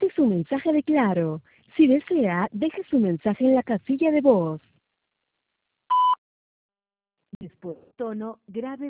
Este es un mensaje de Claro. Si desea, deje su mensaje en la casilla de voz. Después, tono grave.